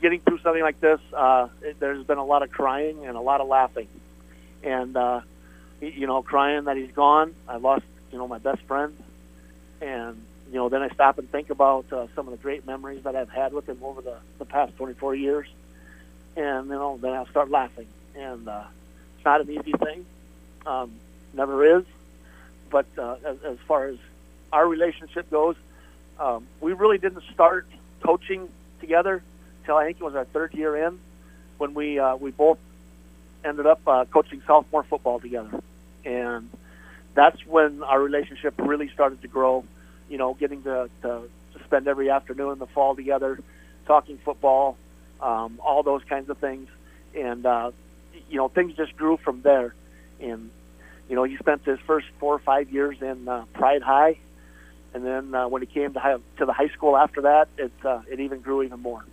getting through something like this, there's been a lot of crying and a lot of laughing. And, crying that he's gone. I lost, my best friend. And, then I stop and think about some of the great memories that I've had with him over the past 24 years. And, then I'll start laughing. And it's not an easy thing. Never is. But as far as our relationship goes, we really didn't start coaching together until I think it was our third year in, when we both ended up coaching sophomore football together. And that's when our relationship really started to grow, getting to spend every afternoon in the fall together, talking football, all those kinds of things. And, things just grew from there. And, he spent his first 4 or 5 years in Pride High. And then when he came to the high school after that, it even grew even more.